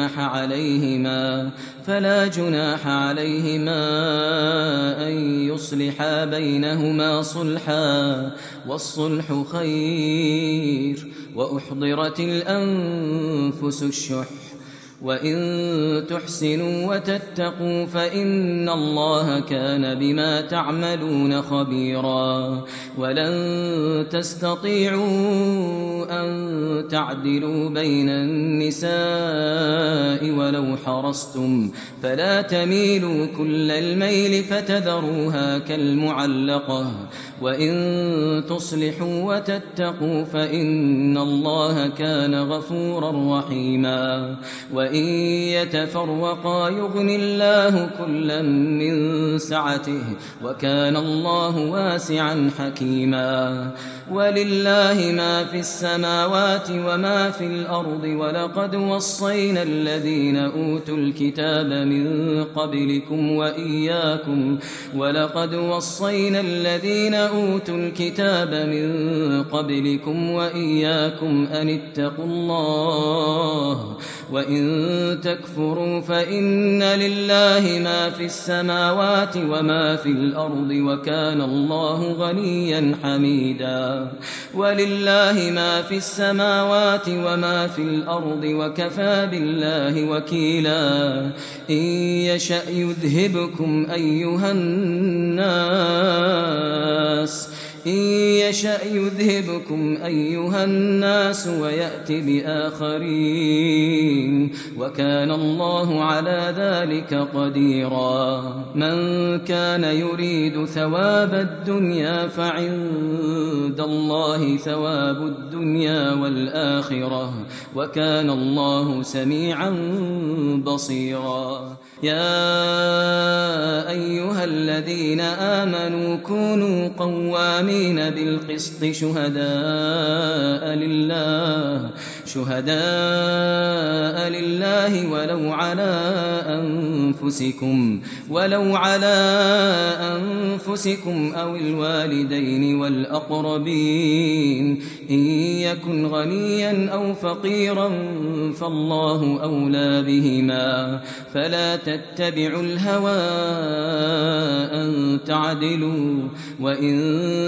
جناح عليهما أن يصلحا بينهما صلحا والصلح خير وأحضرت الأنفس الشح وإن تحسنوا وتتقوا فإن الله كان بما تعملون خبيرا ولن تستطيعوا أن تعدلوا بين النساء ولو حرصتم فلا تميلوا كل الميل فتذروها كالمعلقة وإن تصلحوا وتتقوا فإن الله كان غفورا رحيما وإن يتفرقا يغن الله كلا من سعته وكان الله واسعا حكيما ولله ما في السماوات وما في الأرض ولقد وصينا الذين أوتوا الكتاب من قبلكم وإياكم أن اتقوا الله وإن تكفروا فإن لله ما في السماوات وما في الأرض وكان الله غنيا حميدا ولله ما في السماوات وما في الأرض وكفى بالله وكيلا إن يشأ يذهبكم أيها الناس إن يشأ يذهبكم أيها الناس ويأت بآخرين وكان الله على ذلك قديرا من كان يريد ثواب الدنيا فعند الله ثواب الدنيا والآخرة وكان الله سميعا بصيرا يا أيها الذين آمنوا كونوا قوامين بالقسط شهداء لله ولو على أنفسكم أو الوالدين والأقربين إن يكن غنيا أو فقيرا فالله أولى بهما فلا تتبعوا الهوى أن تعدلوا وإن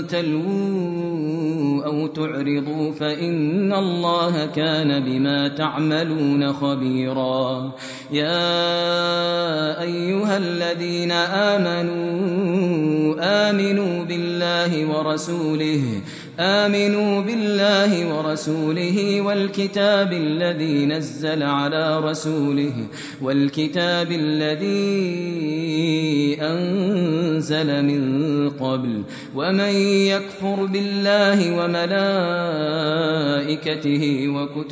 تلووا أو تعرضوا فإن الله كان بما تعملون خبيرا يا أيها الذين آمنوا بالله ورسوله والكتاب الذي نزل على رسوله والكتاب الذي أنزل من قبل ومن يكفر بالله وملائكته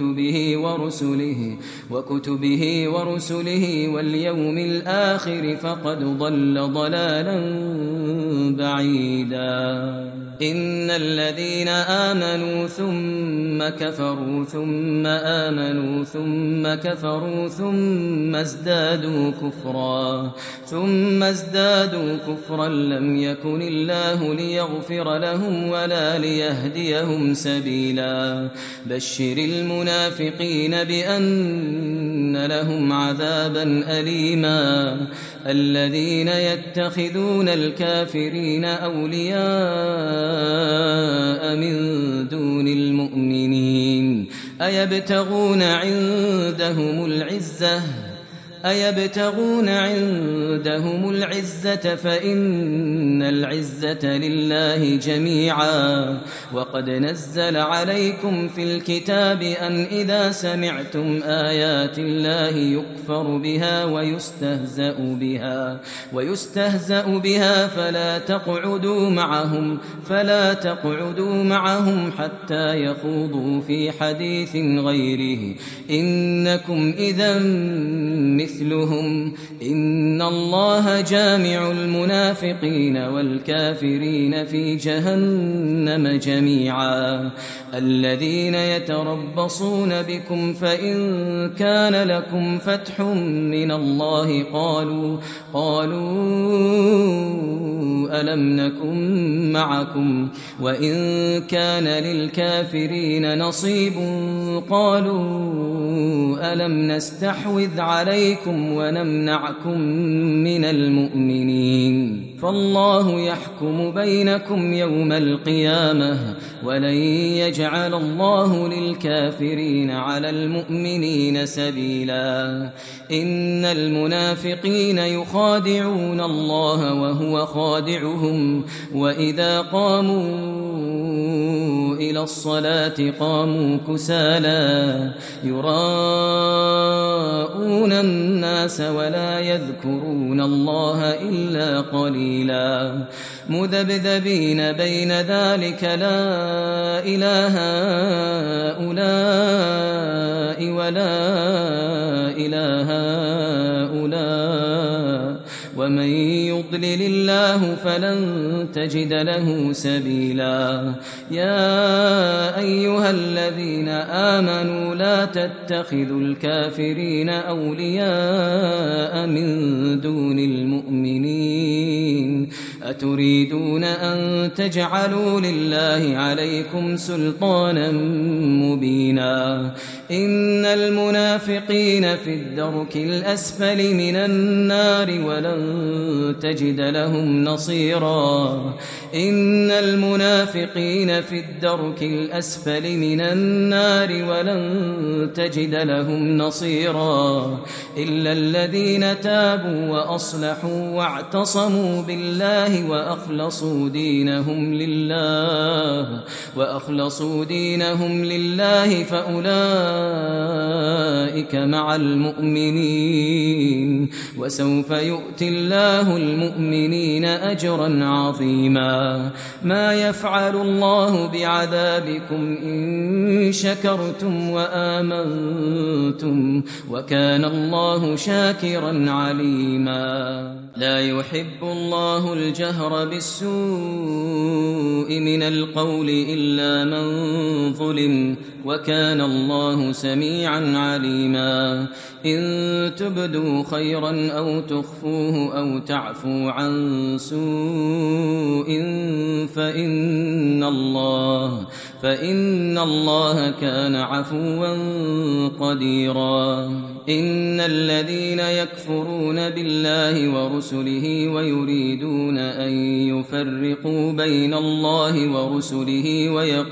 وكتبه ورسله واليوم الآخر فقد ضل ضلالا بعيدا إن الذين آمنوا ثم كفروا ثم آمنوا ثم كفروا ثم ازدادوا كفرا لم يكن الله ليغفر لهم ولا ليهديهم سبيلا بشر المنافقين بأن لهم عذابا أليما الذين يتخذون الكافرين أولياء من دون المؤمنين أيبتغون عندهم العزة فإن العزة لله جميعا وقد نزل عليكم في الكتاب أن إذا سمعتم آيات الله يكفر بها ويستهزأ بها فلا تقعدوا معهم حتى يخوضوا في حديث غيره إنكم إذا مثلهم إن الله جامع المنافقين والكافرين في جهنم جميعا الذين يتربصون بكم فإن كان لكم فتح من الله قالوا ألم نكن معكم وإن كان للكافرين نصيب قالوا ألم نستحوذ عليكم ونمنعكم من المؤمنين فالله يحكم بينكم يوم القيامة ولن يجعل الله للكافرين على المؤمنين سبيلا إن المنافقين يخادعون الله وهو خادعهم وإذا قاموا إلى الصلاة قاموا كسالى يراءون الناس ولا يذكرون الله إلا قليلا مذبذبين بين ذلك لا إله هؤلاء ولا إله هؤلاء ومن يضلل الله فلن تجد له سبيلا يا أيها الذين آمنوا لا تتخذوا الكافرين أولياء من دون المؤمنين أتريدون أن تجعلوا لله عليكم سلطانا مبينا إن المنافقين في الدرك الأسفل من النار ولن تجد لهم نصيرا إن المنافقين في الدرك الأسفل من النار ولن تجد لهم نصيرا إلا الذين تابوا وأصلحوا واعتصموا بالله وأخلصوا دينهم لله فأولئك مع المؤمنين وسوف يؤتي الله المؤمنين أجرا عظيما ما يفعل الله بعذابكم إن شكرتم وآمنتم وكان الله شاكرا عليما لا يحب الله الجهر بالسوء من القول إلا من ظلم وكان الله سميعا عليما إن تبدوا خيرا أو تخفوه أو تعفوا عن سوء فإن الله كان عفوا قديرا إن الذين يكفرون بالله ورسله ويريدون أن يفرقوا بين الله ورسله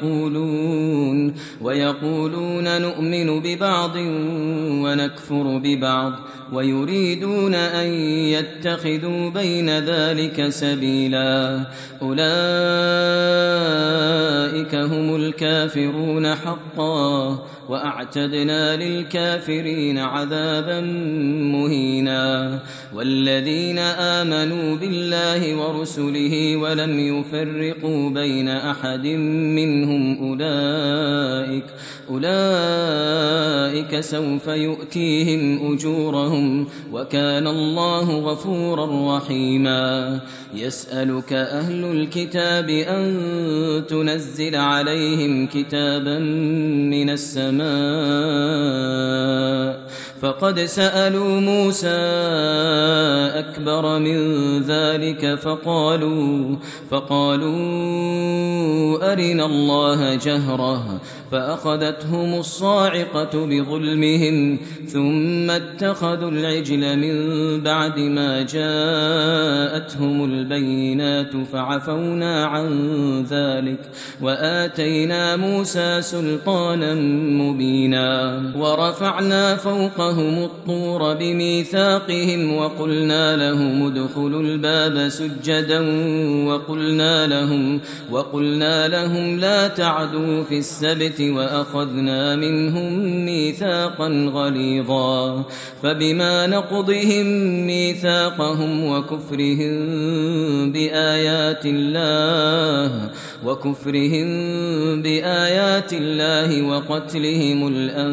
ويقولون نؤمن ببعض ونكفر ببعض ويريدون أن يتخذوا بين ذلك سبيلا أولئك هم الكافرون حقا وأعتدنا للكافرين عذابا مهينا والذين آمنوا بالله ورسله ولم يفرقوا بين أحد منهم أولئك سوف يؤتيهم أجورهم وكان الله غفورا رحيما يسألك أهل الكتاب أن تنزل عليهم كتابا من السماء فقد سألوا موسى أكبر من ذلك فقالوا أرنا الله جهرة فأخذتهم الصاعقة بظلمهم ثم اتخذوا العجل من بعد ما جاءتهم البينات فعفونا عن ذلك وآتينا موسى سلطانا مبينا ورفعنا فوقهم الطور بميثاقهم وقلنا لهم ادخلوا الباب سجدا وقلنا لهم لا تعدوا في السبت وأخذنا منهم ميثاقا غليظا فبما نقضهم ميثاقهم وكفرهم بآيات الله وقتلهم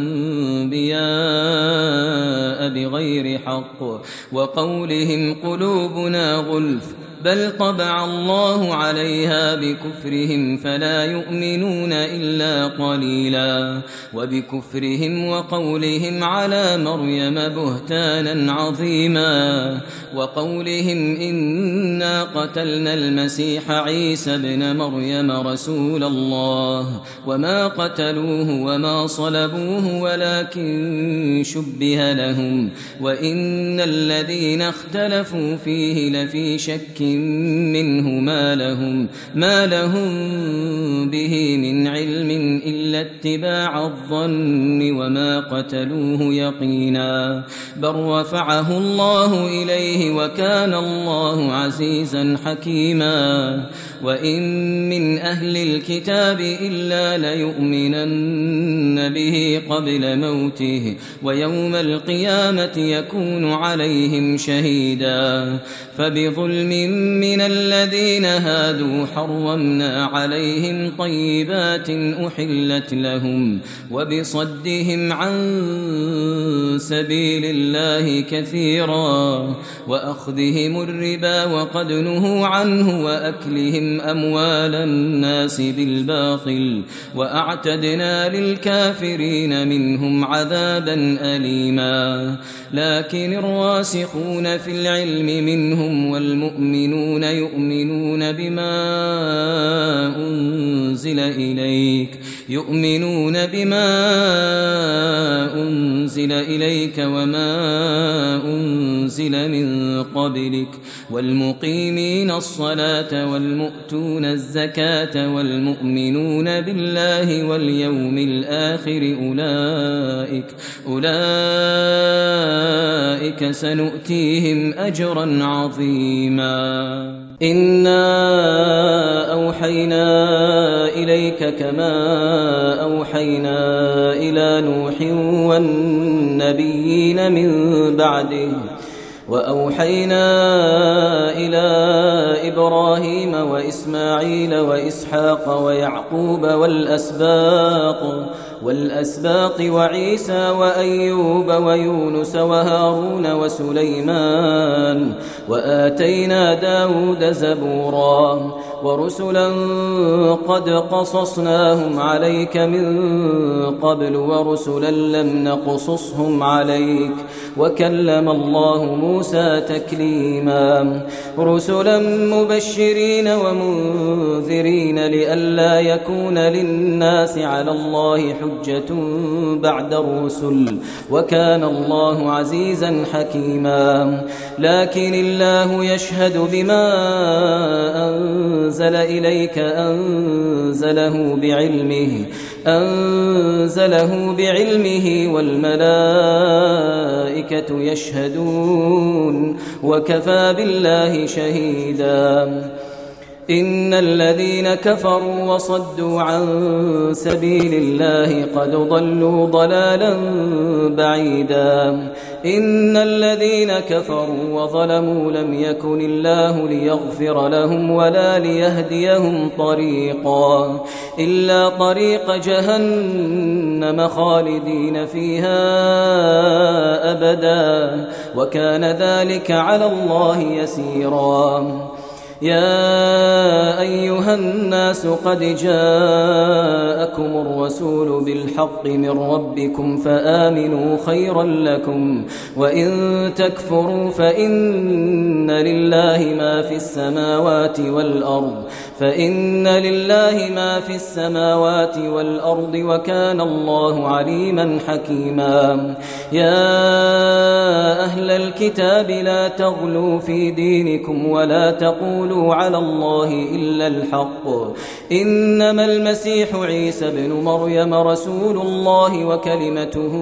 الأنبياء بغير حق وقولهم قلوبنا غلف بل طبع الله عليها بكفرهم فلا يؤمنون إلا قليلا وبكفرهم وقولهم على مريم بهتانا عظيما وقولهم إنا قتلنا المسيح عيسى ابن مريم رسول الله وما قتلوه وما صلبوه ولكن شبه لهم وإن الذين اختلفوا فيه لفي شك منه ما لهم به من علم إلا اتباع الظن وما قتلوه يقينا بل رفعه الله إليه وكان الله عزيزا حكيما وإن من أهل الكتاب إلا ليؤمنن به قبل موته ويوم القيامة يكون عليهم شهيدا فبظلم من الذين هادوا حرمنا عليهم طيبات أحلت لهم وبصدهم عن سبيل الله كثيرا وأخذهم الربا وقد نهوا عنه وأكلهم أموال الناس بالباطل وأعتدنا للكافرين منهم عذابا أليما لكن الراسخون في العلم منهم والمؤمنون يؤمنون بما أنزل إليك يؤمنون بما أنزل إليك وما أنزل من قبلك والمقيمين الصلاة والمؤتون الزكاة والمؤمنون بالله واليوم الآخر أولئك سنؤتيهم أجرا عظيما إنا أوحينا إليك كما أوحينا إلى نوح والنبيين من بعده وأوحينا إلى إبراهيم وإسماعيل وإسحاق ويعقوب والأسباط وعيسى وأيوب ويونس وهارون وسليمان وآتينا داود زبورا ورسلا قد قصصناهم عليك من قبل ورسلا لم نقصصهم عليك وكلم الله موسى تكليما رسلا مبشرين ومنذرين لئلا يكون للناس على الله حجة بعد الرسل وكان الله عزيزا حكيما لكن الله يشهد بما أنزل إليك أنزله بعلمه والملائكة يشهدون وكفى بالله شهيدا إن الذين كفروا وصدوا عن سبيل الله قد ضلوا ضلالا بعيدا إن الذين كفروا وظلموا لم يكن الله ليغفر لهم ولا ليهديهم طريقا إلا طريق جهنم خالدين فيها أبدا وكان ذلك على الله يسيرا يا أيها الناس قد جاءكم الرسول بالحق من ربكم فآمنوا خيرا لكم وإن تكفروا فإن لله ما في السماوات والأرض وكان الله عليما حكيما يا أهل الكتاب لا تغلوا في دينكم ولا تقولوا على الله إلا الحق إنما المسيح عيسى بن مريم رسول الله وكلمته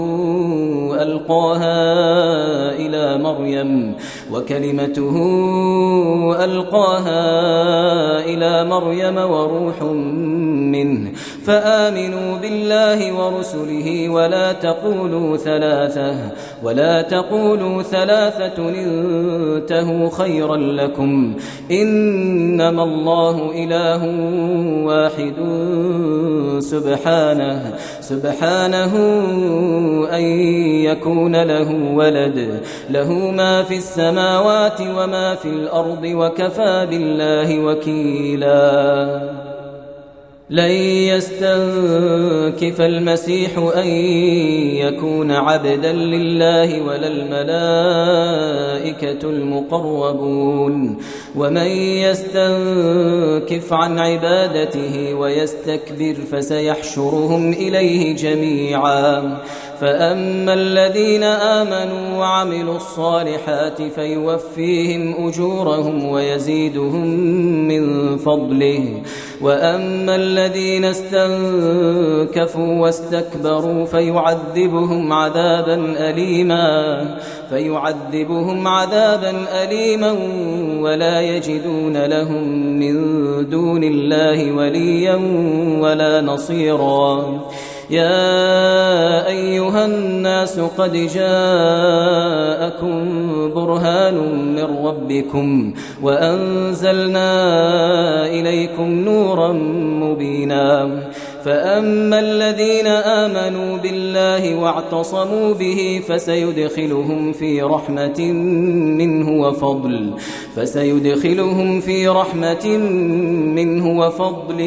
ألقاها إلى مريم وروح منه فآمنوا بالله ورسله ولا تقولوا ثلاثة انتهوا خيرا لكم إنما الله إله واحد سبحانه أن يكون له ولد له ما في السماوات وما في الأرض وكفى بالله وكيلا لن يستنكف المسيح أن يكون عبدا لله ولا الملائكة المقربون ومن يستنكف عن عبادته ويستكبر فسيحشرهم إليه جميعا فأما الذين آمنوا وعملوا الصالحات فيوفيهم أجورهم ويزيدهم من فضله وأما الذين استنكفوا واستكبروا فيعذبهم عذابا أليما ولا يجدون لهم من دون الله وليا ولا نصيرا يا أيها الناس قد جاءكم برهان من ربكم وأنزلنا إليكم نورا مبينا فأما الذين آمنوا بالله واعتصموا به فسيدخلهم في رحمة منه وفضل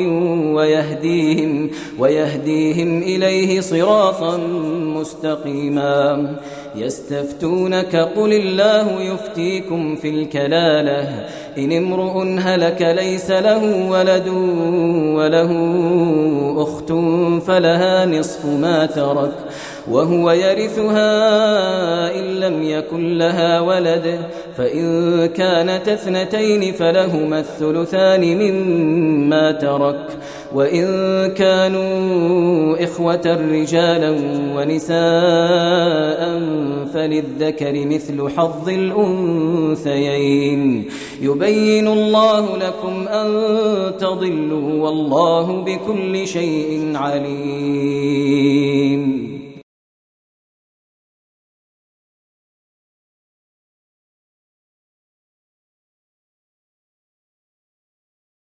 ويهديهم إليه صراطا مستقيما يستفتونك قل الله يفتيكم في الكلالة إن امرؤ هلك ليس له ولد وله أخت فلها نصف ما ترك وهو يرثها إن لم يكن لها ولد فإن كانت اثنتين فلهما الثلثان مما ترك وإن كانوا إخوة رجالا ونساء فللذكر مثل حظ الأنثيين يبين الله لكم أن تضلوا والله بكل شيء عليم.